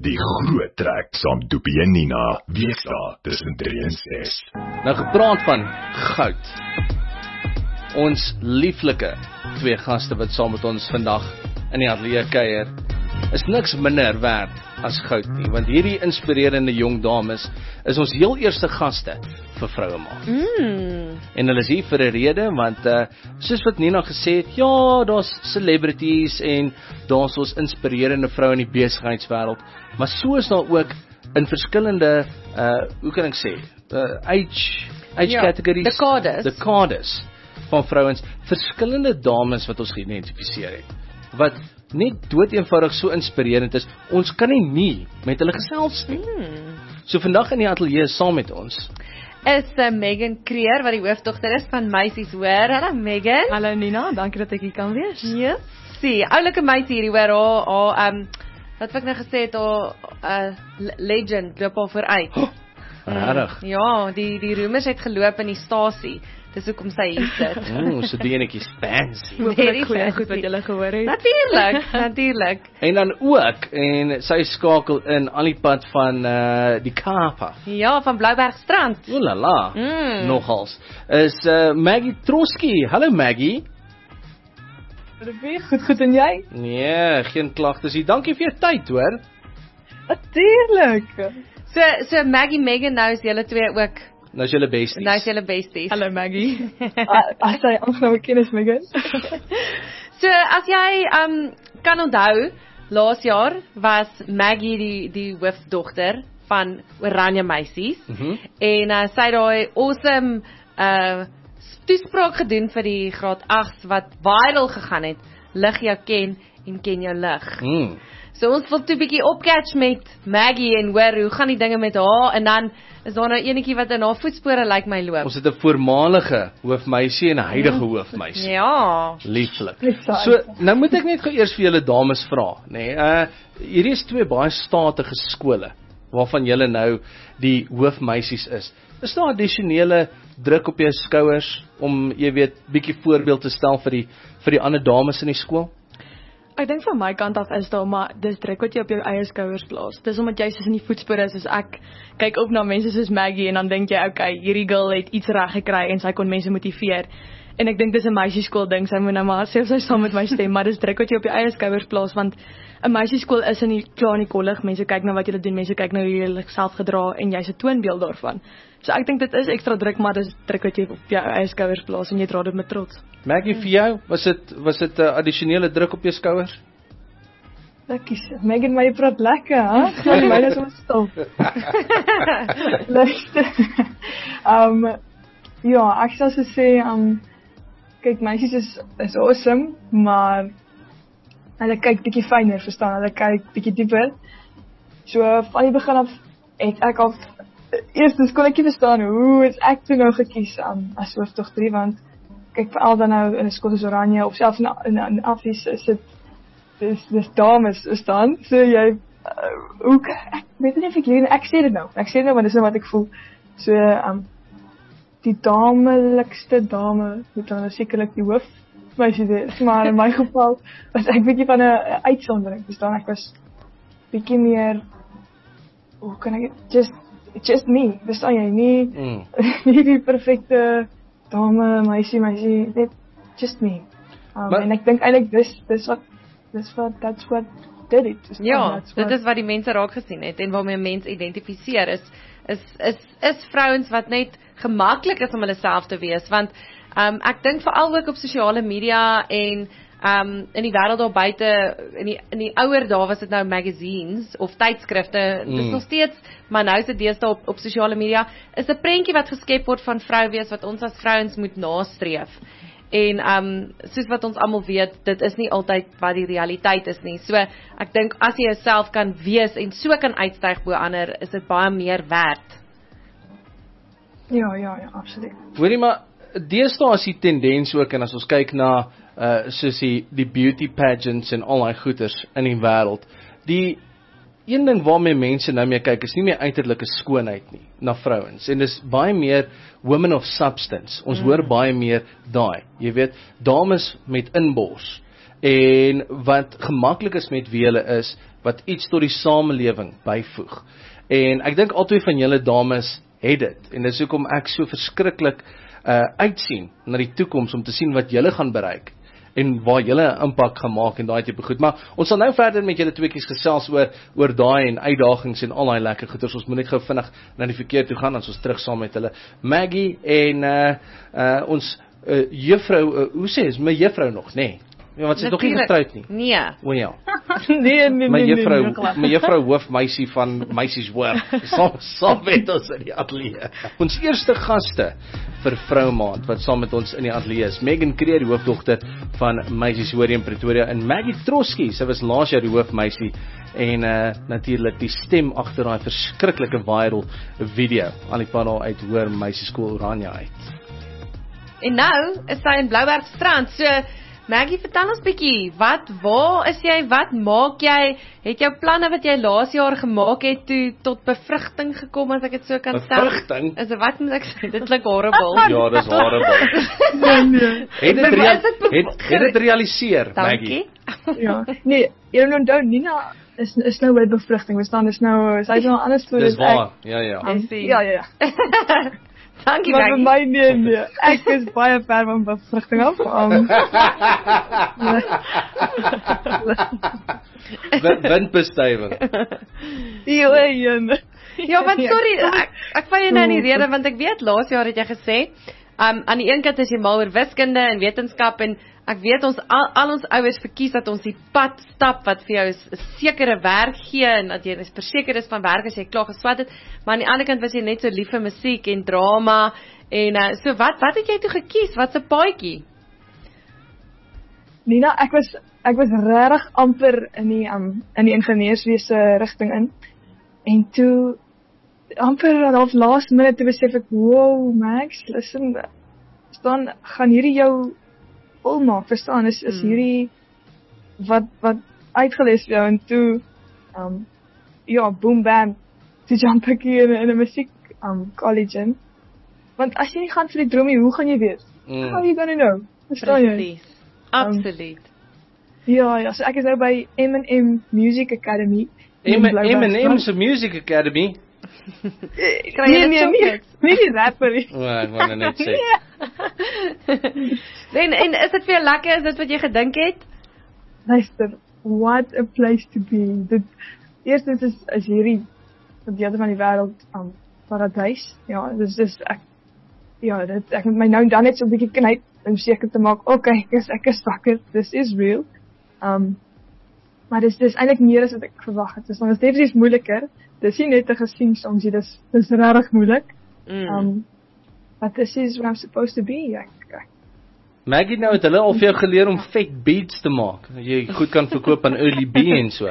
Die groot trek saam Doopie en Nina, weekdae tussen 3 en 6. Nou gepraat van goud. Ons lieflike twee gaste wat saam met ons vandag in die ateljee kuier, is niks minder werd as goud nie, want hierdie inspirerende jong dames is ons heel eerste gaste vir Vroue Maand. En hulle is hier vir 'n rede, want soos wat Nina gesê het, ja, daar's celebrities en daar's ons inspirerende vroue in die besigheidswêreld, maar so is daar ook in verskillende hoe kan ek sê, age categories, dekades van vrouens, verskillende dames wat ons geïdentifiseer het, wat net doodeenvoudig so inspirerend is, ons kan nie met hulle gesels nie. So vandag in die ateljee saam met ons is Megan Creer, wat die hoofdogter is van Meisies Hoor. Hallo Megan. Hallo Nina, dankie dat ek hier kan wees. Ja, sien, oulike meisie hierdie hoor, wat ek nou gesê het, haar legend loop al vooruit. Regtig? Ja, die rumors het geloop in die stasie. Dis hoekom sy hier sit. So die enetjies fancy. Hoopelik goeie goed wat julle gehoor het. Natuurlijk. En dan ook, en sy skakel in al die pad van die Kaap af. Ja, van Bloubergstrand. Oelala, nogals. Is Maggie Troski. Hallo Maggie. Goed en jy? Nee, geen klagtes hier. Dankie vir jou tyd, hoor. Natuurlijk. So Maggie, Megan, nou is julle twee ook. Nou is julle besties. Hallo Maggie. As jy aangename kennis, Megan. So as jy kan onthou, laas jaar was Maggie die hoofdogter van Oranje Meisies. En sy het daai awesome toespraak gedoen vir die graad 8 wat viral gegaan het. Lig jou ken en ken jou lig. So ons wil toe 'n bietjie opcatch met Maggie en hoor hoe gaan die dinge met haar, en dan is daar nou enetjie wat in haar voetspore lyk my loop. Ons het 'n voormalige hoofmeisie en 'n huidige hoofmeisie. Ja. Lieflik. So, nou moet ek net gou eers vir julle dames vra, nê. Hierdie is twee baie statige skole waarvan julle nou die hoofmeisies is. Is daar addisionele druk op jou skouers om, jy weet, bietjie voorbeeld te stel vir die ander dames in die skool? Ek dink van my kant af is daar, maar dis druk wat jy op jou eie skouers plaas. Dis omdat jy soos in die voetspore is, soos ek kyk op na mense soos Maggie en dan dink jy, okay, hierdie girl het iets reg gekry en sy kon mense motiveer. En ek dink dis 'n meisieskool ding, sy moet nou maar sê of sy saam met my stem, maar dis druk wat jy op jou eie skouers plaas, want 'n meisieskool is in die klaar in die kollig, mense kyk na wat jy doen, mense kyk na hoe jy jouself gedra en jy's 'n toonbeeld daarvan. So ek dink dit is ekstra druk, maar dis druk wat jy op jou eie skouers plaas en jy dra dit met trots. Maggie, vir jou, was dit 'n addisionele druk op jou skouers? Lekkies, Megan, maar jy praat lekker, hè? Gaan my nou so stil. Ja, ek sal sê, kyk, meisies is awesome, maar hulle kyk bietjie fyner, verstaan? Hulle kyk bietjie dieper. So van die begin af het ek al eerstens kon ek nie verstaan hoe is ek toe nou gekies as hoofdogter, want kyk veral dan nou in 'n skool soos Oranje of selfs in Affies is dit dis dames staan. So jy ook ek weet nie of ek sê dit nou want dis nou wat ek voel. So die damelikste dame moet dan sekerlik die hoofmeisie wees, maar in my geval was ek bietjie van 'n uitsondering, verstaan? Ek was bietjie meer, hoe kan ek just me, verstaan jy, nie die perfekte dame, meisie, net just me. En ek dink eintlik that's what did it. Ja, dit is wat die mense raak gesien het en waarmee mense identifiseer is vrouens wat net gemaklik is om hulle self te wees, want ek dink veral ook op sosiale media en in die wêreld daar buite, in die ouer dae was dit nou magazines of tydskrifte, dis nog steeds, maar nou is dit deesdae op sosiale media, is 'n prentjie wat geskep word van vrou wees wat ons as vrouens moet nastreef. En soos wat ons almal weet, dit is nie altyd wat die realiteit is nie. So ek dink as jy jouself kan wees en so kan uitstyg bo ander, is dit baie meer werd. Ja, absoluut. Hoorie, maar deesdae is die tendens ook, en as ons kyk na soos die beauty pageants en al daai goeters in die wêreld, die een ding waarmee mense nou mee kyk, is nie meer uiterlike skoonheid nie, na vrouens, en dis baie meer women of substance, ons hoor baie meer daai, jy weet, dames met inbors, en wat gemaklik is met wie julle is, wat iets tot die samelewing byvoeg. En ek dink albei van julle dames het dit, en dis hoekom ek so verskriklik uitsien na die toekoms om te sien wat julle gaan bereik en waar julle 'n impak gaan maak en daai tipe goed. Maar ons sal nou verder met julle tweeetjies gesels oor daai en uitdagings en al daai lekker goeders. Ons moet net gou vinnig na die verkeer toe gaan, dan ons terug saam met hulle. Maggie en ons juffrou, hoe sê is my juffrou nog, nê? Nee. Ja, wat sy nog nie getroud nie. Nee. O ja. Nee. My juffrou hoofmeisie van meisies hoor. Saam met ons in die ateljee. Ons eerste gaste vir Vrou Maand wat saam met ons in die ateljee is. Megan Creer, die hoofdogter van Meisies Hoor in Pretoria, en Maggie Trotsky, sy was laas jaar die hoofmeisie en natuurlik die stem agter daai verskriklike viral video aan die panel uit Hoër Meisieskool Oranje uit. En nou is sy in Bloubergstrand. So Maggie, vertel ons bietjie, waar is jy, wat maak jy, het jou planne wat jy laas jaar gemaak het toe tot bevrugting gekom, as ek dit so kan stel? Bevrugting? Wat moet ek sê, dit klink horrible. Ja, dis horrible. Het dit realiseer, Maggie? Ja, nee, jy moet onthou, Nina is nou by bevrugting, verstaan, sy is nou anders toe. Dis waar, ja. Ja. Dankie, maar vir Maggie. my nee, ek is baie ver van bevrugting af. Windbestuiving. Ja, want sorry, ek val jou nou in die rede, want ek weet, laas jaar het jy gesê, aan die een kant is jy mal oor wiskunde en wetenskap, en ek weet ons al ons ouers verkies dat ons die pad stap wat vir jou 'n sekere werk gee en dat jy verseker is van werk as jy klaar geswat het, maar aan die ander kant was jy net so lief vir musiek en drama en so wat het jy toe gekies? Wat 'n paadjie? Nina, ek was regtig amper in die ingenieurswese rigting in. En toe amper half last minute toe besef ek, wow, Max, listen, verstaan, gaan hierdie jou volmaak, verstaan, is hierdie wat uitgelees vir jou, en toe, ja, boom, bam, toe jump ek hier in 'n musiek college in, want as jy nie gaan vir die droomie, hoe gaan jy weet? How are you gonna know? Verstaan jy? Precies, absoluut. Ja, so ek is nou by M&M Music Academy. M&M's Music Academy? Kry jy dit chocolates? Nie die rapper nie. Ek wou net sê. En is dit vir jou lekker, is dit wat jy gedink het? Luister, what a place to be. Eerstens is hierdie deel van die wêreld paradys. Ja, dis ek moet my nou dan net so 'n bietjie knyp om seker te maak, okay, ek is wakker, this is real. Maar dis eintlik meer as wat ek verwag het. Dis dan definitief moeiliker. Dis nie net 'n gesien soms, dis regtig moeilik. But this is what I'm supposed to be. Maggie, nou het hulle al vir jou geleer om vet beats te maak. Jy goed kan verkoop aan Early B en so.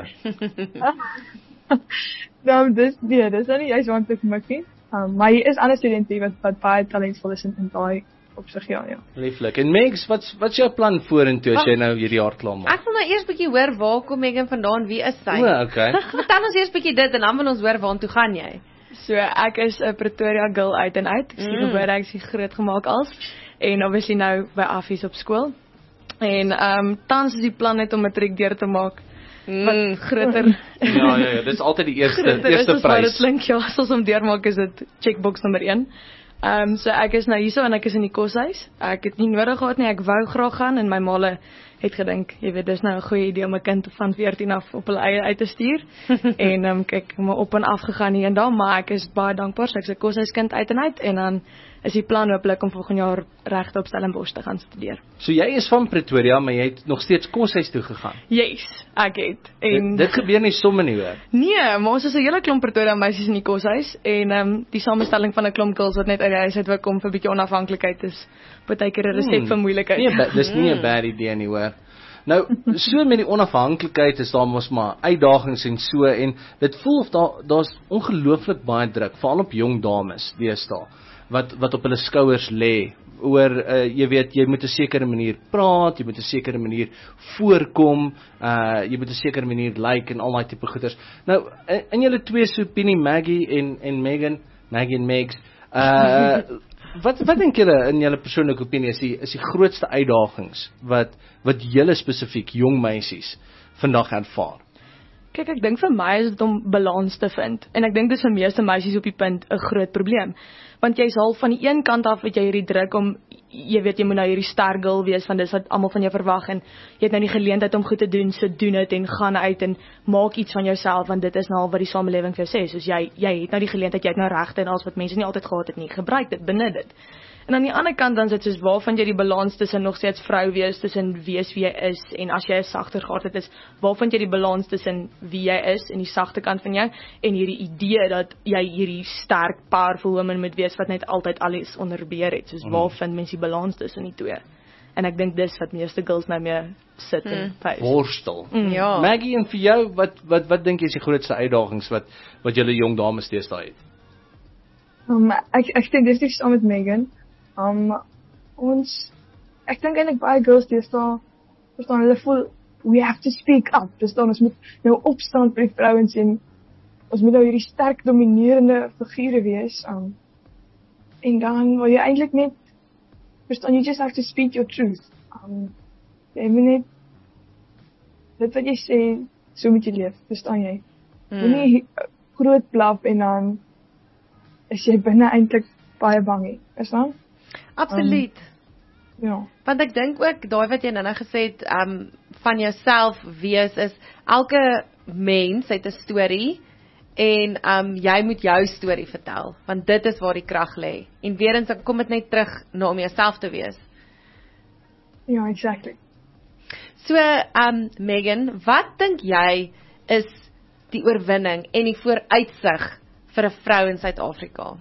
Nou, dis nou nie juist wat ek maak nie. Maar hier is ander studente wat baie talentvol is in daai opsig, ja. Lieflik. En Megs, wat's jou plan vorentoe as jy nou hierdie jaar klaar maak? Ek wil nou eers bietjie hoor waar kom Megan vandaan, wie is sy? Okay. Vertel ons eers bietjie dit en dan wil ons hoor waartoe gaan jy? So ek is 'n Pretoria girl uit en uit. Ek is gebore, ek is groot gemaak als en obviously nou by Affies op skool. En tans is die plan net om matriek deur te maak. Wat groter. Ja, dis altyd die eerste prys. prys. Dit klink ja, soos om deurmaak is dit checkbox nommer 1. So ek is nou hierso en ek is in die koshuis. Ek het nie nodig gehad nie, ek wou graag gaan en my maale het gedink, jy weet, dis nou 'n goeie idee om 'n kind van 14 af op hulle eie uit te stuur. En kyk, maar op en af gegaan hier en daar, maar ek is baie dankbaar, so ek's 'n koshuiskind uit en dan is die plan hopelik om volgende jaar regop Stellenbosch te gaan studeer. So jy is van Pretoria, maar jy het nog steeds koshuis toe gegaan. Yes, ek het. En dit gebeur nie sommer nie, hoor. Nee, maar ons is 'n hele klomp Pretoria meisies in die koshuis en die samestelling van 'n klomp girls wat net uit die huis uit wil kom vir 'n bietjie onafhanklikheid is partykeer 'n resep vir moeilikheid. Nee, dis nie 'n bad idee nie, hoor. Nou, so met die onafhanklikheid is daar mos maar uitdagings en so, en dit voel of daar's ongelooflik baie druk, veral op jong dames deesdae, wat op hulle skouers lê, oor, jy weet, jy moet 'n sekere manier praat, jy moet 'n sekere manier voorkom, jy moet 'n sekere manier lyk en al daai tipe goeders. Nou, in julle twee se opinie, Maggie en Megan, Maggie en Megs, Wat dink julle in julle persoonlike opinie is die grootste uitdagings wat julle spesifiek jong meisies vandag ervaar? Kyk, ek dink vir my is dit om balans te vind. En ek dink dit is vir meeste meisies op die punt 'n groot probleem. Want jy's al van die een kant af het jy hierdie druk om, jy weet, jy moet nou hierdie ster girl wees, van dis wat almal van jou verwag, en jy het nou die geleentheid om goed te doen, so doen dit en gaan uit en maak iets van jouself, want dit is nou al wat die samelewing vir jou sê. Soos jy het nou die geleentheid, jy het nou regte en alles wat mense nie altyd gehad het nie. Gebruik dit, benut dit. En aan die ander kant dan is dit soos waarvan jy die balans tussen nog steeds vrou wees, tussen wees wie jy is, en as jy 'n sagter gehad is, waarvan jy die balans tussen wie jy is en die sagte kant van jou, en hierdie idee dat jy hierdie sterk, powerful woman moet wees wat net altyd alles onder beheer het. Soos waar vind mens die balans tussen die twee? En ek dink dis wat meeste girls nou mee sit en face. Worstel. Ja. Maggie, en vir jou, wat dink jy is die grootste uitdagings wat julle jong dames deesdae het? Ek stem definitief saam met Megan. Ek dink eintlik baie girls deesdae verstaan hulle voel we have to speak up. Verstaan, ons moet nou opstaan vir die vrouens en ons moet nou hierdie sterk dominerende figure wees. En dan wil jy eintlik net verstaan, you just have to speak your truth. Jy moet net dit wat jy sê, so moet jy leef, verstaan jy? Moenie groot blaf en dan is jy binne eintlik baie bang nie, verstaan? Absoluut. Ja. Want ek dink ook daai wat jy nou gesê het, van jouself wees is elke mens het 'n storie en jy moet jou storie vertel, want dit is waar die krag lê. En weer eens kom dit net terug na om jouself te wees. Ja, exactly. So, Megan, wat dink jy is die oorwinning en die vooruitsig vir 'n vrou in Suid-Afrika?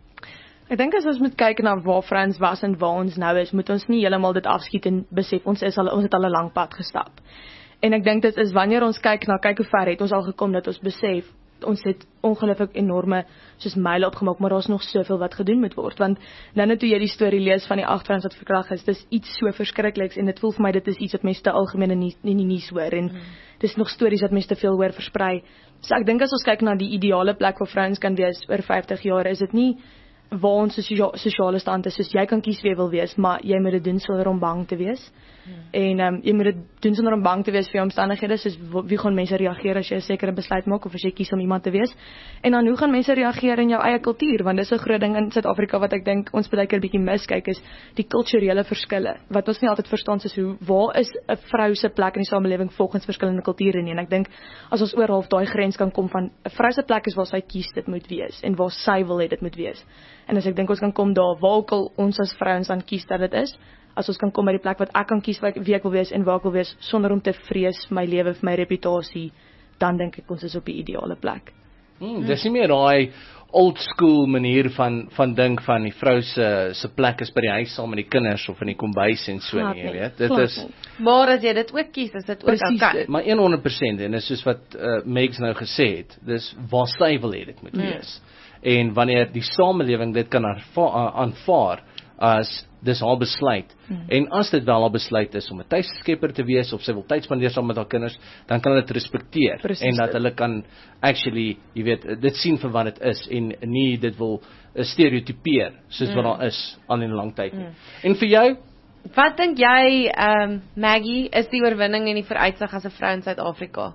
Ek dink as ons moet kyk na waar vrouens was en waar ons nou is, moet ons nie heeltemal dit afskiet en besef ons het al 'n lang pad gestap. En ek dink dit is wanneer ons kyk hoe ver het ons al gekom, dat ons besef ons het ongelooflik enorme soos myle opgemaak, maar daar's nog soveel wat gedoen moet word. Want nou toe jy die storie lees van die 8 vrouens wat verkragt is, dis iets so verskrikliks en dit voel vir my dit is iets wat mense te algemeen in die nuus hoor en dis nog stories wat mense te veel hoor versprei. So ek dink as ons kyk na die ideale plek waar vrouens kan wees oor 50 jaar, is dit nie waar ons sosiale stand is, soos jy kan kies wie jy wil wees, maar jy moet dit doen sonder om bang te wees. En jy moet dit doen sonder om bang te wees vir jou omstandighede, soos wie gaan mense reageer as jy 'n sekere besluit maak of as jy kies om iemand te wees. En dan hoe gaan mense reageer in jou eie kultuur, want dis 'n groot ding in Suid-Afrika wat ek dink ons baie keer bietjie miskyk, is die kulturele verskille wat ons nie altyd verstaan, soos waar is 'n vrou se plek in die samelewing volgens verskillende kulture nie. En ek dink as ons oor half daai grens kan kom van 'n vrou se plek is waar sy kies dit moet wees en waar sy wil hê dit moet wees. En as ek dink ons kan kom daar waar ook al ons as vrouens dan kies dat dit is, as ons kan kom by die plek wat ek kan kies wie ek wil wees en waar ek wil wees, sonder om te vrees vir my lewe, vir my reputasie, dan dink ek ons is op die ideale plek. Dis nie meer daai old school manier van dink van die vrou se plek is by die huis saam met die kinders of in die kombuis en so nie, jy weet. Dit is Maar as jy dit ook kies, is dit ook okay. Maar 100% en dis soos wat Megs nou gesê het, dis waar sy wil hê dit moet wees. En wanneer die samelewing dit kan aanvaar as dis haar besluit, en as dit wel haar besluit is om 'n tuisskepper te wees, of sy wil tyd spandeer saam met haar kinders, dan kan hulle dit respekteer, en dat hulle kan actually, jy weet, dit sien vir wat dit is, en nie dit wil stereotypeer, soos wat daar is, al in 'n lang tyd nie. En vir jou? Wat dink jy, Maggie, is die oorwinning en die vooruitsig as 'n vrou in Suid-Afrika?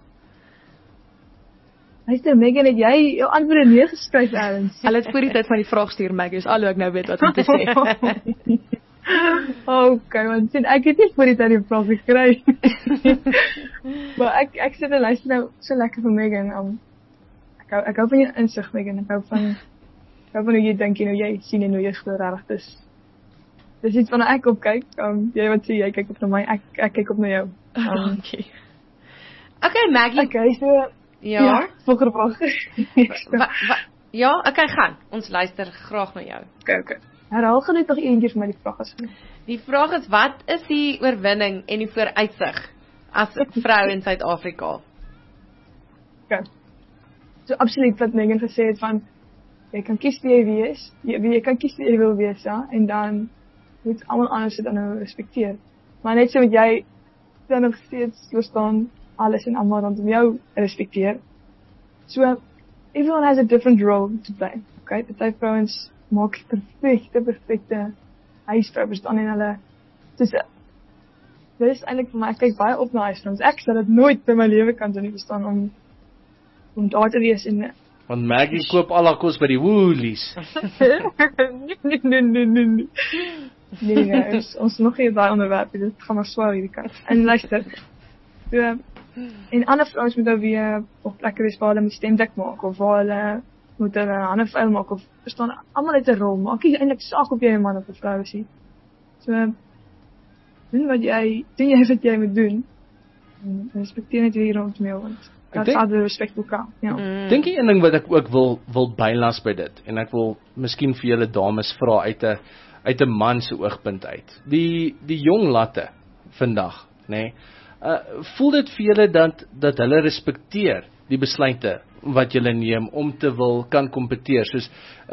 Luister, Megan, het jy jou antwoorde neergeskryf ergens? Hulle het voor die tyd van die vraag stuur, Maggie, is al hoe ek nou weet wat om te sê. Okay, want sien, ek het nie voor die tyd die vraag gekry. Maar ek sit en luister nou so lekker vir Megan. Ek hou van jou insig, Megan. Ek hou van hoe jy dink en hoe jy sien en hoe jy glo regtig dis iets waarna ek opkyk. Jy wat sê jy kyk op na my, ek kyk op na jou. Okay, Maggie. Okay, so ja, volgende vraag. Ja, okay, gaan. Ons luister graag na jou. Okay. Herhaal gou net nog een keer vir my die vraag as. Die vraag is, wat is die oorwinning en die vooruitsig as 'n vrou in Suid-Afrika? Okay. So absoluut wat Megan gesê het van jy kan kies wie jy wees, jy kan kies wie jy wil wees, ja, en dan moet almal anders dit dan nou respekteer. Maar net so wat jy dan nog steeds verstaan alles en almal rondom jou respekteer. So everyone has a different role to play. Okay, party vrouens maak perfekte huisvrou, verstaan, en hulle, dis, dit is eintlik vir my, ek kyk baie op na huisvrouens, ek sal dit nooit by my lewe kan doen, verstaan, om daar te wees, en Want Maggie koop al haar kos by die Woolies. Nee, ons nog nie daai onderwerp, dit gaan maar swaar hierdie kant. En luister, so, en ander vrouens moet nou weer op plekke wees waar hulle moet stemdek maak, of waar hulle moet hulle 'n ander vuil maak, of verstaan, almal het 'n rol, maak nie eintlik saak of jy 'n man of 'n vrou is nie. So, doen wat jy moet doen, en respekteer net wie rondom jou, want dat is altijd respect voor elkaar, ja. Dink jy een ding wat ek ook wil bylas by dit, en ek wil miskien vir julle dames vra uit 'n man se oogpunt uit. Die jong latte vandag, nê? Voel dit vir julle dat hulle respekteer die besluite wat julle neem om te wil kan kompeteer, soos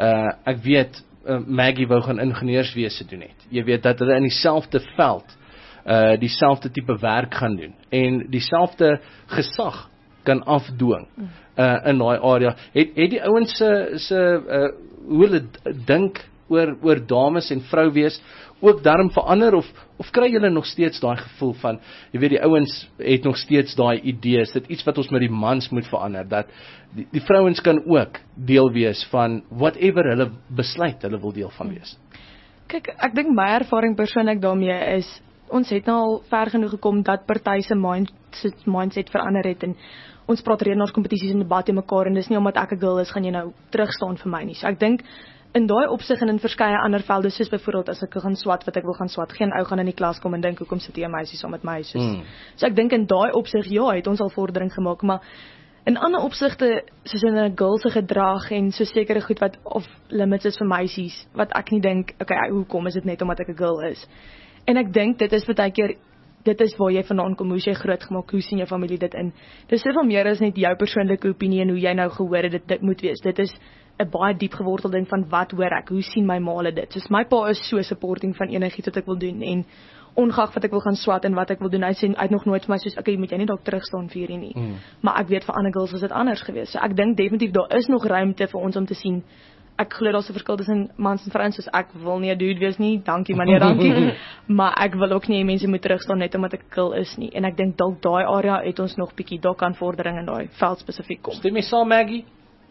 ek weet Maggie wou gaan ingenieurswese doen het. Jy weet dat hulle in dieselfde veld dieselfde tipe werk gaan doen en dieselfde gesag kan afdwing in daai area. Het die ouens se hoe hulle dink oor dames en vrou wees ook daarom verander, of kry julle nog steeds daai gevoel van, jy weet, die ouens het nog steeds daai idees, dit iets wat ons met die mans moet verander, dat die vrouens kan ook deel wees van whatever hulle besluit hulle wil deel van wees. Kyk, ek dink my ervaring persoonlik daarmee is, ons het nou al ver genoeg gekom dat party se mindset verander het, en ons praat redenaarskompetisies en debat in mekaar, en dis nie omdat ek 'n girl is, gaan jy nou terugstaan vir my nie. So ek dink, in daai opsig en in verskeie ander velde, soos byvoorbeeld as ek gaan swat wat ek wil gaan swat, geen ou gaan in die klas kom en dink, hoekom sit jy 'n meisie saam met my, so ek dink in daai opsig, ja, het ons al vordering gemaak, maar in ander opsigte, soos in 'n girl se gedrag, en so sekere goed wat, of limits is vir meisies, wat ek nie dink, okay, hoekom is dit net omdat ek 'n girl is, en ek dink, dit is baie keer, dit is waar jy vandaan kom, hoe is jy groot gemaak, hoe sien jou familie dit in, dit is soveel meer as net jou persoonlike opinie, en hoe jy nou gehoor het, dit moet wees, dit is 'n baie diep gewortelde ding van wat hoor ek, hoe sien my maale dit, soos my pa is so supporting van enigiets wat ek wil doen, en ongeag wat ek wil gaan swat en wat ek wil doen, hy sê, uit nog nooit vir my soos, okay, moet jy nie dalk terugstaan vir hierdie nie, maar ek weet vir ander girls is dit anders gewees, so ek dink definitief daar is nog ruimte vir ons om te sien, ek glo daar's 'n verskil tussen mans en vrouens, soos ek wil nie 'n dude wees nie, dankie meneer, dankie, maar ek wil ook nie mense moet terugstaan net omdat ek 'n girl is nie, en ek dink dalk daai area het ons nog bietjie, daar kan vordering in daai veld spesifiek kom. Stem jy saam, Maggie?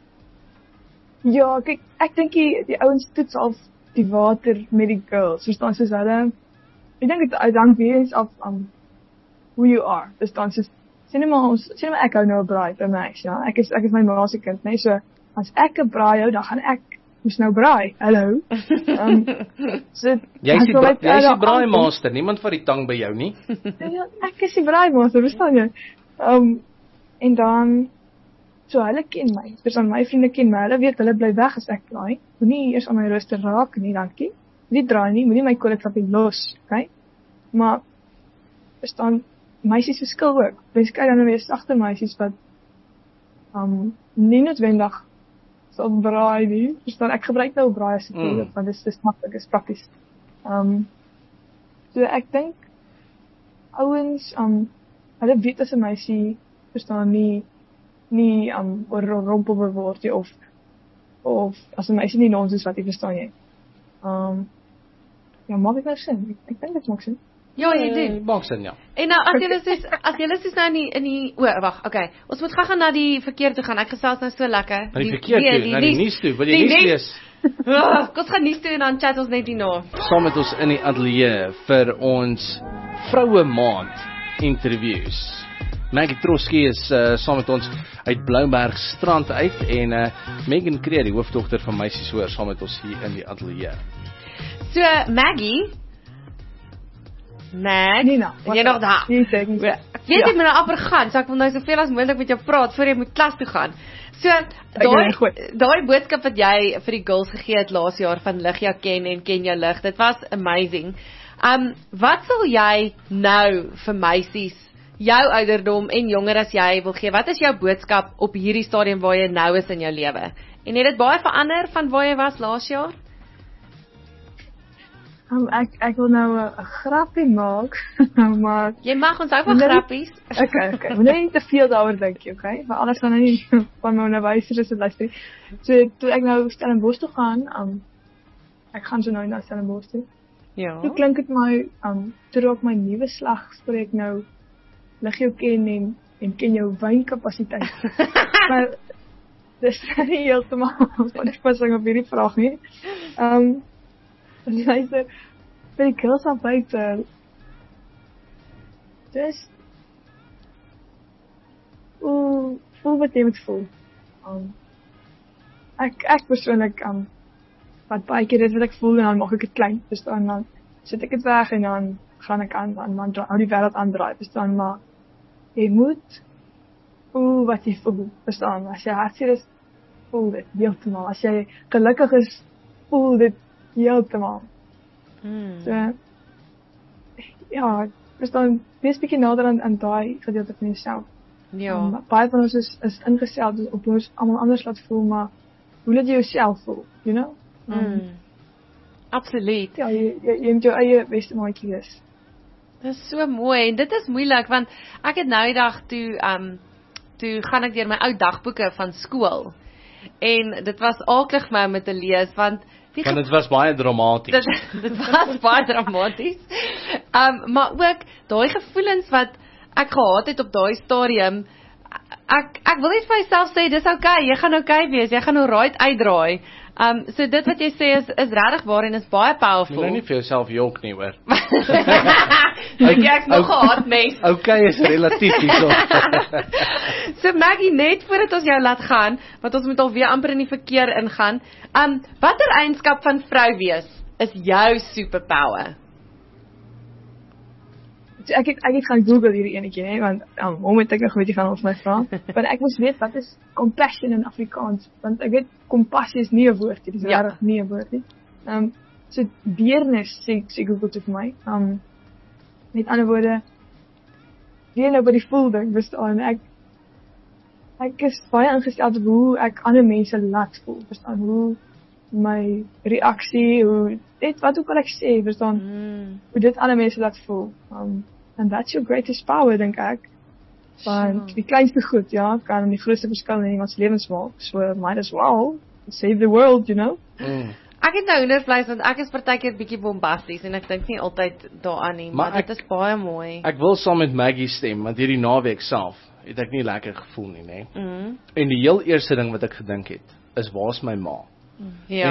Ja, kyk, ek dink die ouens toets al die water met die girls, verstaan, soos hulle, ek dink dit hang weer eens af who you are, verstaan, soos, sê net maar ek hou nou 'n braai vir my, ja, ek is my ma se kind, nee, so, as ek 'n braai hou, dan gaan ek moes nou braai, hallo, so, jy is die braai master, niemand vat die tang by jou nie, ja, ek is die braai master, verstaan jy, en dan, so hulle ken my, verstaan, my vriende ken my, hulle weet, hulle bly weg as ek braai, moenie eers aan my rooster raak nie, dankie, moenie draai nie, moenie my koolklapie los, okay, maar, verstaan, meisies verskil ook, mens kyk dan weer sagter meisies wat, nie noodwendig sal braai nie, verstaan, ek gebruik nou braai as ek want dit is maklik, is prakties, so ek dink, ouens, hulle weet as 'n meisie, verstaan, nie oorrompel word jy, of as 'n meisie nie nonsens wat jy, verstaan jy. Ja, maak ek nou sin? Ek dink dit maak sin. Ja, jy doen. Maak sin, ja. En nou, as julle soos nou in die wag, okay, ons moet gaan na die verkeer toe gaan, ek gesels nou so lekker. Na die verkeer toe, na die nuus toe, wil jy nuus lees? Ons gaan nuus toe en dan chat ons net hierna. Saam met ons in die ateljee vir ons vroue maand interviews. Maggie Trotsky is saam met ons uit Blouberg strand uit, en Megan Creer, die hoofdogter van Meisies Hoor, saam met ons hier in die ateljee. So, Maggie, Nina, jy nog daar? Nee, ek weet jy met nou amper gaan, so ek wil nou soveel as moontlik met jou praat voor jy moet klas toe gaan. So, daai boodskap wat jy vir die girls gegee het laas jaar van lig jou ken en ken jou lig, dit was amazing. Wat sal jy nou vir meisies, jou ouderdom en jonger as jy wil gee, wat is jou boodskap op hierdie stadium waar jy nou is in jou lewe? En het dit baie verander van waar jy was laas jaar? Ek wil nou 'n grappie maak, maar... Jy mag ons hou van grappies. Okay, moet nie te veel daaroor dink jy, okay? Want anders gaan nie van my onderwysers dit luister. So, toe ek nou Stellenbosch toe gaan, ek gaan so nou na Stellenbosch toe. Ja. Toe klink dit my, toe raak my nuwe slagspreek nou, lig jou ken en ken jou wynkapasiteit. Maar, dis nie heeltemal wat ek passing op hierdie vraag nie. Luister, vir die girls aan buite, just, voel wat jy moet voel. Ek persoonlik, wat baie keer is wat ek voel en dan maak ek het klein, verstaan, dan sit ek het weg en dan gaan ek aan, dan die wêreld aandraai, verstaan, maar jy moet voel wat jy voel, verstaan, as jy hartseer is, voel dit heeltemal, as jy gelukkig is, voel dit heeltemal. So, ja, verstaan, wees bietjie nader aan daai gedeelte van jouself. Ja. Baie van ons is ingestel op ons almal anders laat voel, maar hoe laat jy jouself voel, you know? Absoluut. Ja, jy moet jou eie beste maatjie wees. Dit is so mooi en dit is moeilik want ek het nou die dag toe gaan ek deur my ou dagboeke van skool en dit was aaklig my om te lees want dit was baie dramaties. Dit was baie dramaties. Maar ook daai gevoelens wat ek gehad het op daai stadium, ek wil net vir myself sê, dis okay, jy gaan okay wees, jy gaan nou right uitdraai. So dit wat jy sê is regtig waar en is baie powerful. Jy nou nie vir jouself jok nie, hoor. Ek nog gehad, mens. Okay is relatief hierso. So Maggie, net voordat ons jou laat gaan, want ons moet alweer amper in die verkeer ingaan, watter eienskap van vrou wees is jou superpower? So ek het gaan Google hierdie enetjie, nee, want hom het ek nog weet jy gaan ons my vra. Want ek moes weet wat is compassion in Afrikaans, want ek weet kompassie is nie 'n woord nie, dis regtig nie 'n woord nie. So deernis sê Google dit vir my. Met ander woorde, weer nou by die voel ding, verstaan ek is baie ingestel op hoe ek ander mense laat voel, verstaan, hoe my reaksie, hoe dit wat ook al ek sê, verstaan, hoe dit ander mense laat voel. And that's your greatest power, dink ek. Want die kleinste goed, ja, kan die grootste verskil in iemand se lewens maak. So might as well save the world, you know. Ek het nou hoendervleis want ek is partykeer bietjie bombasties en ek dink nie altyd daaraan nie, maar dit is baie mooi. Ek wil saam met Maggie stem, want hierdie naweek self het ek nie lekker gevoel nie, nê. En die heel eerste ding wat ek gedink het, is waar's my ma? Ja. En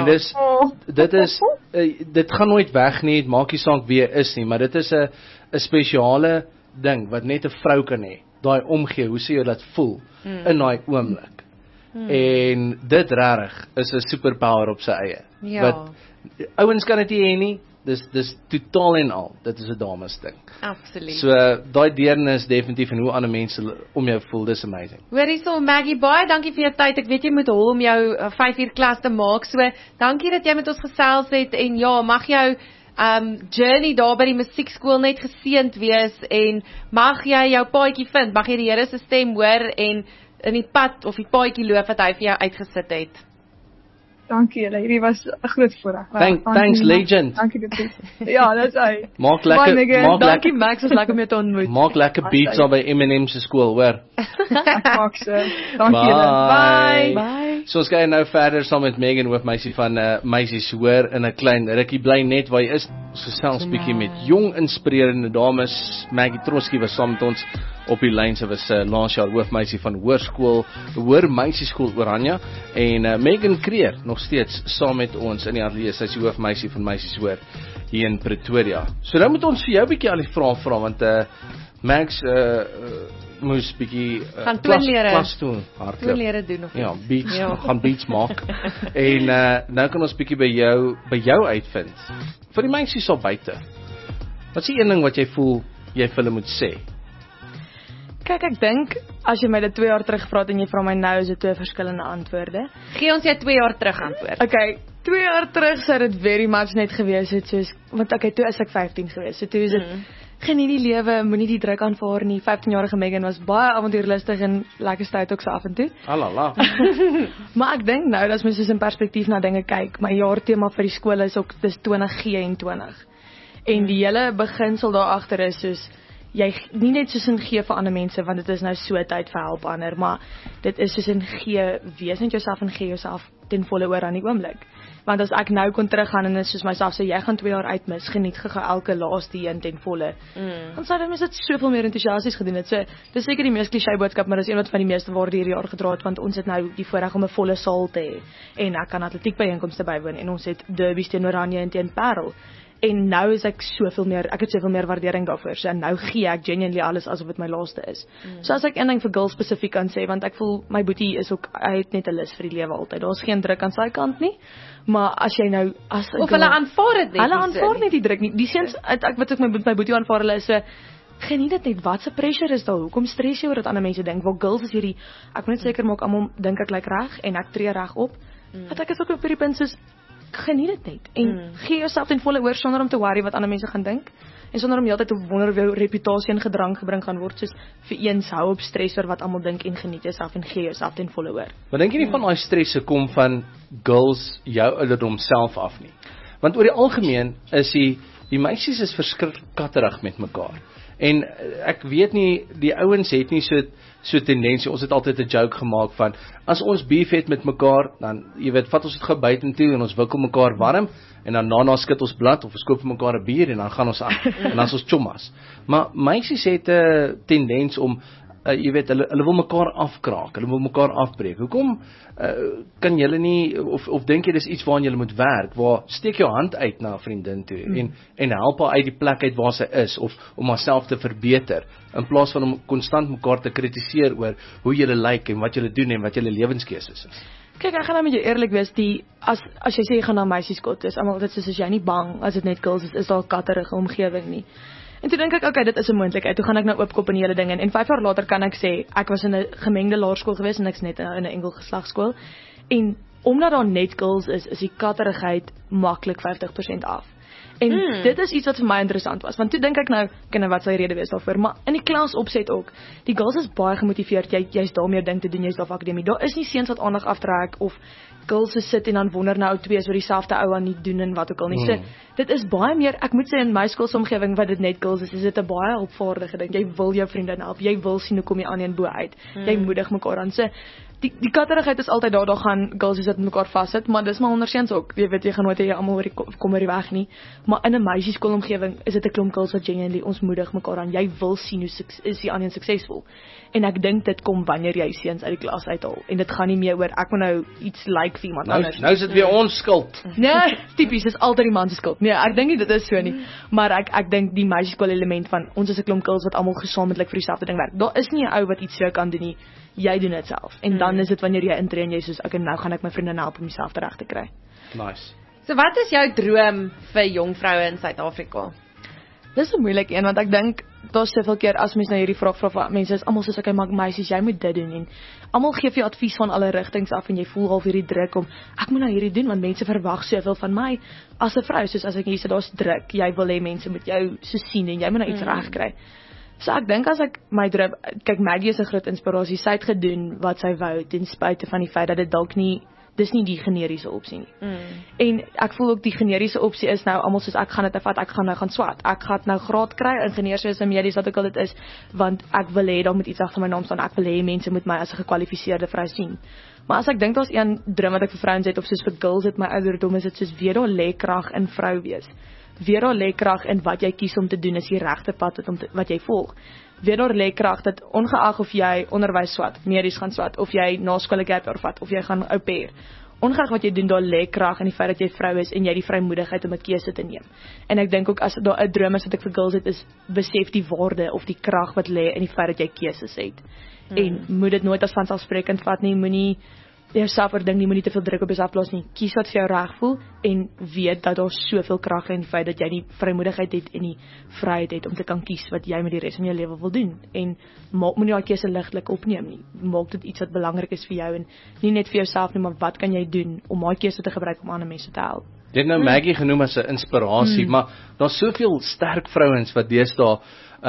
dit gaan nooit weg nie, dit maak nie saak wie is nie, maar dit is 'n spesiale ding wat net 'n vrou kan hê. Daai omgee, hoe sy jou laat voel in daai oomblik. En dit regtig is 'n superpower op sy eie. Ja. Wat ouens kan dit nie hê nie. Dis totaal en al. Dit is 'n dames ding. Absoluut. So daai deernis definitief en hoe ander mense om jou voel, dis amazing. Hoor hierso Maggie, baie dankie vir jou tyd. Ek weet jy moet hol om jou 5uur klas te maak. So dankie dat jy met ons gesels het en ja, mag jou journey daar by die musiekskool net geseënd wees en mag jy jou paadjie vind. Mag jy die Here se stem hoor en in die pad of die paadjie loop wat hy vir jou uitgesit het. Dankie julle, hierdie was 'n groot voorreg. Thanks Legend. Dankie dit. Ja, dis hy. Maak lekker, dankie Max, is lekker om jou te ontmoet. Maak lekker beats daar by Eminem se skool, hoor. Ek maak so. Dankie julle. Bye. So ons gaan nou verder saam met Megan hoofmeisie van meisies hoor in 'n klein rukkie, bly net waar jy is. Ons gesels bietjie met jong inspirerende dames. Maggie Trotsky was saam met ons op die lyn. Sy was laas jaar hoofmeisie van Hoër Meisieskool Oranje en Megan Creer nog steeds saam met ons in die ateljee. Sy is die hoofmeisie van Meisies Hoër hier in Pretoria. So nou moet ons vir jou bietjie al die vrae vra want Max moes bietjie klas toe hardloop. Toonlere doen of ja, beats, gaan beats maak. En nou kan ons bietjie by jou uitvind. Vir die meisies al buite. Wat is die een ding wat jy voel jy vir hulle moet sê? Kyk, ek dink as jy my dit 2 jaar terug vra en jy vra my nou, is dit 2 verskillende antwoorde. Gee ons jou 2 jaar terug antwoord. Okay, 2 jaar terug sou dit very much net gewees het soos want toe is ek 15 gewees. So toe is dit geniet die lewe, moenie die druk aanvaar nie. 15-jarige Megan was baie avontuurlustig en lekker stout ook so af en toe. Alala. Maar ek dink nou, as mens soos in perspektief na dinge kyk, my jaartema vir die skool is ook dis 20G en 20. En die hele beginsel daar agter is soos jy nie net soos in gee vir ander mense, want dit is nou so tyd vir help ander, maar dit is soos in gee, wees net jouself en gee jouself ten volle oor aan die oomblik. Want as ek nou kon teruggaan en is soos myself sê, jy gaan 2 jaar uitmis, geniet elke laaste een ten volle. Dan sou dit mens dit soveel meer entoesiasties gedoen het. So, dis seker die mees cliché boodskap, maar dis een wat van die meeste waarde hierdie jaar gedra het, want ons het nou die voorreg om 'n volle saal te hê. En ek kan atletiekbyeenkomste bywoon en ons het derbies teen Oranje en teen Parel. En nou is ek het soveel meer waardering daarvoor. So nou gee ek genuinely alles asof dit my laaste is. So as ek een ding vir girls spesifiek kan sê, want ek voel my boetie is ook, hy het net 'n lus vir die lewe altyd. Daar's geen druk aan sy kant nie. Maar as jy nou of hulle aanvaar dit net. Hulle aanvaar net die druk nie. Die seuns ek wat ek my boetie aanvaar, hulle is so geniet dit net. Wat se pressure is daar? Hoekom stres jy oor wat ander mense dink? Waar girls is hierdie, ek moet net seker maak almal dink ek lyk reg en ek tree reg op. Want ek is ook op hierdie punt soos geniet dit net en gee jouself ten volle oor sonder om te worry wat ander mense gaan dink en sonder om heeltyd te wonder of jou reputasie in gedrang gebring gaan word, soos vir eens hou op stres oor wat almal dink en geniet jouself en gee jouself ten volle oor. Maar dink jy nie van daai stresse kom van girls jou ouderdom self af nie? Want oor die algemeen is die meisies is verskriklik katterig met mekaar. En ek weet nie, die ouens het nie so tendensie, ons het altyd 'n joke gemaak van, as ons beef het met mekaar, dan, jy weet, vat ons het gou buitentoe en ons wikkel mekaar warm, en dan daarna skit ons blad, of ons koop vir mekaar 'n bier, en dan gaan ons aan, en dan is ons chommas. Maar meisies het 'n tendens om, jy weet, hulle wil mekaar afkraak, hulle wil mekaar afbreek. Hoekom kan julle nie, of dink jy dis iets waaraan julle moet werk, waar steek jou hand uit na 'n vriendin toe, en help haar uit die plek uit waar sy is, of om haarself te verbeter, in plaas van om konstant mekaar te kritiseer oor hoe julle lyk, en wat julle doen, en wat julle lewenskeuses is. Kyk, ek gaan nou met jou eerlik wees, as jy sê jy gaan na meisieskot, is almal dit soos as jy nie bang, as dit net girls is daar 'n katterige omgewing nie. En toe dink ek, okay, dit is 'n moontlikheid. Toe gaan ek nou oopkop in die hele ding en 5 jaar later kan ek sê, ek was in 'n gemengde laerskool gewees en ek's net in 'n enkel geslagskool. En omdat daar net girls is die katterigheid maklik 50% af. En dit is iets wat vir my interessant was, want toe dink ek nou, wat sal die rede wees daarvoor, maar in die klas opset ook, die girls is baie gemotiveerd, jy's daar meer ding te doen, jy's daar vir akademie, daar is nie seuns wat aandag aftrek, of girls se sit en dan wonder nou ou twee is oor dieselfde ou aan nie doen en wat ook al nie, so, dit is baie meer, ek moet sê in my skoolsomgewing wat dit net girls is dit 'n baie hulpvaardige ding, jy wil jou vriendin help, jy wil sien hoe kom jy aan een bo uit, jy moedig mekaar aan, so, die katterigheid is altyd daar gaan girls wat mekaar vassit, maar dis maar onder seuns ook, jy weet, jy gaan nooit jy almal oor die kommer weg nie, maar in 'n meisieskoolomgewing is dit 'n klomp girls wat genuinely ons moedig mekaar aan, jy wil sien hoe is die ander suksesvol, en ek dink dit kom wanneer jy seuns uit die klas uithaal, en dit gaan nie meer oor, ek moet nou iets like vir iemand anders. Nou is dit weer ons skuld. Nee, tipies, dis altyd die man se skuld, nee, ek dink nie dit is so nie, maar ek dink die meisieskool element van, ons is 'n klomp girls wat almal gesamentlik vir dieselfde ding werk, daar is nie 'n ou wat iets vir jou kan doen nie, jy doen dit self, en dan is dit wanneer jy intree en jy soos, okay, nou gaan ek my vriendin help om myself reg te kry. Nice. So wat is jou droom vir jong vroue in Suid-Afrika? Dis 'n moeilike een, want ek dink, daar's soveel keer as mense nou hierdie vraag vra van mense, is almal soos, okay, maar meisies, jy moet dit doen, en almal gee vir jou advies van alle rigtings af, en jy voel half hierdie druk om, ek moet nou hierdie doen, want mense verwag soveel van my, as 'n vrou, soos as ek hier sê, daar's druk, jy wil hê mense moet jou so sien, en jy moet nou iets reg kry. So ek dink as ek my droom, kyk, Maggie is 'n groot inspirasie, sy het gedoen wat sy wou, ten spyte van die feit dat dit dalk nie, dis nie die generiese opsie nie. En ek voel ook die generiese opsie is nou, almal soos ek gaan dit nou vat, ek gaan nou gaan swat, ek gaan nou graad kry, ingenieurswese, medies, wat ook al dit is, want ek wil hê, daar moet iets agter my naam staan, ek wil hê mense moet my as 'n gekwalifiseerde vrou sien. Maar as ek dink daar's een droom wat ek vir vrouens het, of soos vir girls het my ouderdom, is dit soos weer daar lê krag in vrou wees. Weer daar lê krag in wat jy kies om te doen, is die regte pad wat jy volg. Weer daar lê krag dat ongeag of jy onderwys swat, medies gaan swat, of jy na skool 'n gap year vat, of jy gaan au pair. Ongeag wat jy doen, daar lê krag in die feit dat jy vrou is en jy die vrymoedigheid om 'n keuse te neem. En ek dink ook as daar 'n droom is wat ek vir girls het, is besef die waarde of die krag wat lê in die feit dat jy keuses het. En moet dit nooit as vanselfsprekend vat nie, moenie jouself oordink nie, moenie te veel druk op jouself plaas nie. Kies wat vir jou reg voel en weet dat daar soveel krag in die feit dat jy die vrymoedigheid het en die vryheid het om te kan kies wat jy met die res van jou lewe wil doen. En moenie daai keuse ligtelik opneem nie. Maak dit iets wat belangrik is vir jou en nie net vir jouself nie, maar wat kan jy doen om daai keuse te gebruik om ander mense te help? Dit nou Maggie genoem as 'n inspirasie, maar daar's soveel sterk vrouens wat deesdae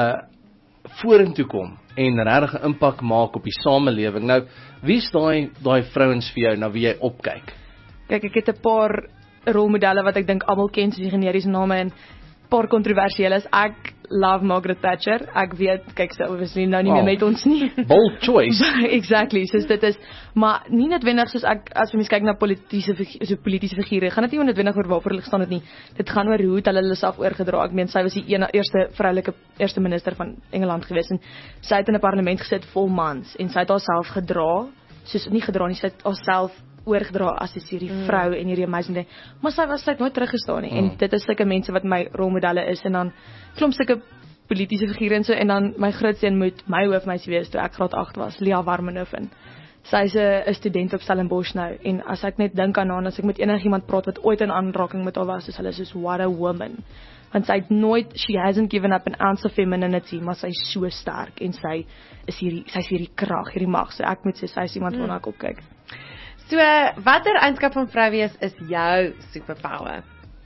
vorentoe kom en regtig 'n impak maak op die samelewing. Nou, wie is daai vrouens vir jou na wie jy opkyk? Kyk, ek het 'n paar rolmodelle wat ek dink almal ken, soos die generiese name en paar kontroversieel is. Ek love Margaret Thatcher. Ek weet, kyk, sy obviously nou nie meer met ons nie. Bold choice. Exactly, soos dit is, maar nie noodwendig soos ek, as mens kyk na politiese figure, gaan dit nie noodwendig oor waarvoor hulle gestaan het nie. Dit gaan oor hoe het hulle self oorgedra. Ek meen, sy was die eerste vroulike eerste minister van Engeland gewees, en sy het in 'n parlement gesit vol mans, en sy het haarself gedra, soos nie gedra nie, sy het haarself oorgedra as hierdie vrou en hierdie amazing ding, maar sy het nooit teruggestaan nie, en dit is sulke mense wat my rolmodelle is, en dan klomp sulke politiese figure en so, en dan my grootste een moet my hoofmeisie wees, toe ek graad 8 was, Leah Warmenoffen. Sy is 'n student op Stellenbosch nou, en as ek net dink aan haar, as ek met enigiemand praat wat ooit in aanraking met haar was, is hulle soos, what a woman, want sy het nooit, she hasn't given up an ounce of femininity, maar sy is so sterk, en sy is hierdie krag, hierdie mag, so ek moet sê, sy is iemand waarna ek opkyk. So, watter eienskap van vrou wees is jou superpower?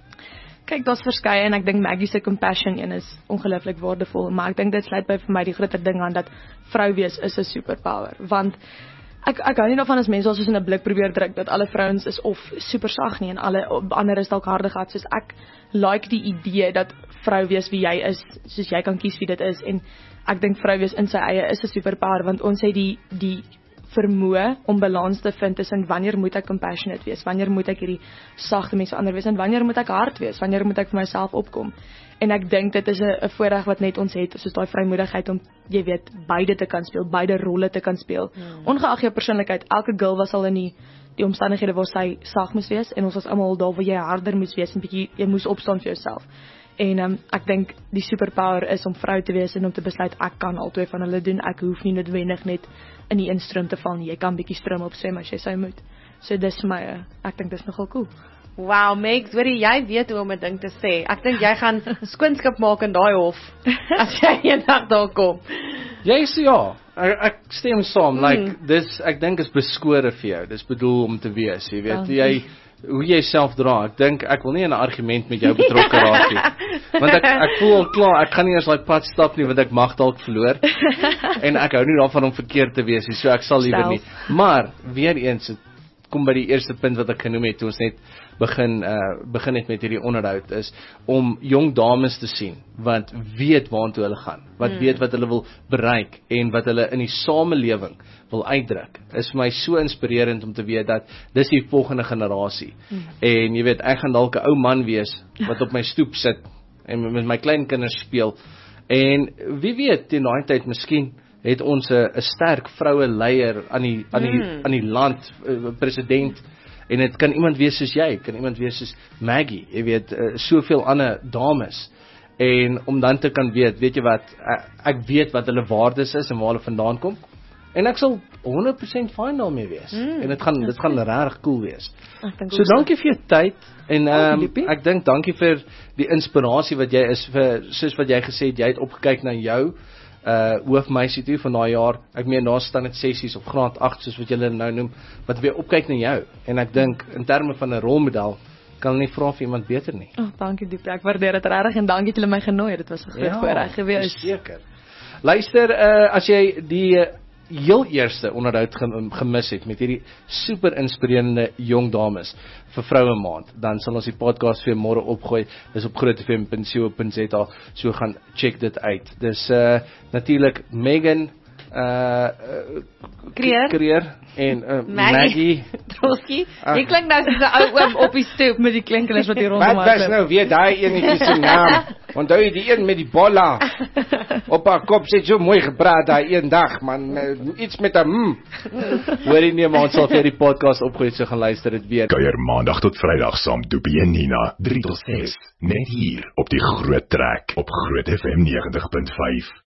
Kyk, daar's verskeie, en ek dink Maggie se compassion een is ongelooflik waardevol, maar ek dink dit sluit by vir my die groter ding aan, dat vrou wees is 'n superpower, want ek hou nie daarvan as mense al soos in 'n blik probeer druk, dat alle vrouens is of super sag nie, en alle ander is dalk harde gehad, soos ek like die idee, dat vrou wees wie jy is, soos jy kan kies wie dit is, en ek dink vrou wees in sy eie is 'n superpower, want ons het die vermoë om balans te vind tussen wanneer moet ek compassionate wees, wanneer moet ek hierdie sagte mense ander wees, en wanneer moet ek hard wees, wanneer moet ek vir myself opkom. En ek dink dit is 'n voorreg wat net ons het, soos daai vrymoedigheid om, jy weet, beide te kan speel, beide rolle te kan speel. Ongeag jou persoonlikheid, elke girl was al in die omstandighede waar sy sag moes wees, en ons was almal daar waar jy harder moes wees, en bietjie jy moes opstaan vir jouself. En ek dink die superpower is om vrou te wees en om te besluit ek kan al twee van hulle doen. Ek hoef nie noodwendig net in die instroom te val nie. Jy kan bietjie stroom opswem as jy sou moet. So dis vir my, ek dink dis nogal cool. Wow, Megs, hoorie, jy weet hoe om 'n ding te sê. Ek dink jy gaan skoonskip maak in daai hof as jy eendag daar kom. Jy sê ja. Ek stem saam. Like ek dink is beskore vir jou. Dis bedoel om te wees, jy weet. Hoe jy self dra. Ek dink ek wil nie in 'n argument met jou betrokke raak nie. Want ek voel al klaar, ek gaan nie eers daai pad stap nie, want ek mag dalk verloor. En ek hou nie daarvan om verkeerd te wees nie, so ek sal liewer nie. Maar weer eens, kom by die eerste punt wat ek genoem het, toe ons net begin het met hierdie onderhoud, is om jong dames te sien, wat weet waartoe hulle gaan, wat weet wat hulle wil bereik, en wat hulle in die samelewing wil uitdruk, is vir my so inspirerend om te weet dat dis die volgende generasie. En jy weet, ek gaan dalk 'n ou man wees, wat op my stoep sit, en met my kleinkinders speel, en wie weet, teen daai tyd miskien, het ons 'n sterk vroue leier aan die land, president, en dit kan iemand wees soos jy, kan iemand wees soos Maggie, jy weet, soveel ander dames, en om dan te kan weet jy wat, ek weet wat hulle waardes is, en waar hulle vandaan kom, en ek sal 100% fine daarmee wees, en dit gaan regtig cool wees. So dankie vir jou tyd, en ek dink dankie vir die inspirasie wat jy is, soos wat jy gesê het, jy het opgekyk na jou, hoofmeisie toe van daai jaar, ek meen daar staan dit sessies op graad 8 soos wat julle nou noem, wat weer opkyk na jou, en ek dink in terme van 'n rolmodel kan nie vra vir iemand beter nie. Dankie Diepie, ek waardeer dit regtig, en dankie dat julle my genooi, dit was 'n groot voorreg gewees. Seker. Luister, as jy die heel eerste onderhoud gemis het met hierdie super inspirerende jong dames vir Vroue Maand, dan sal ons die podcast vir môre opgooi. Dis op grootfm.co.za, so gaan check dit uit. Dis natuurlik Megan Creer en Maggie Troski. Jy klink nou soos 'n ou oom op die stoep met die kleinkinders wat hier rondom hardloop. Wat was nou weer daai enetjie se naam? Onthou jy die een met die bolla op haar kop, sê so mooi gepraat daai een dag, man, iets met 'n Hoorie nee, maar ons sal vir die podcast opgooi, so gaan luister dit weer. Kuier maandag tot Vrydag saam Doopie en Nina 3 tot 6, net hier op die Groot Trek op Groot FM 90.5.